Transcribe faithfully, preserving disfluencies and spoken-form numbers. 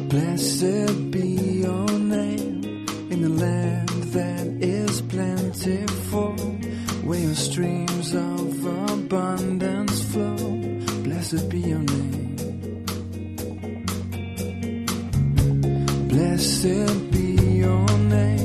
Blessed be your name in the land that is plentiful, where your streams of abundance flow. Blessed be your name. Blessed be your name.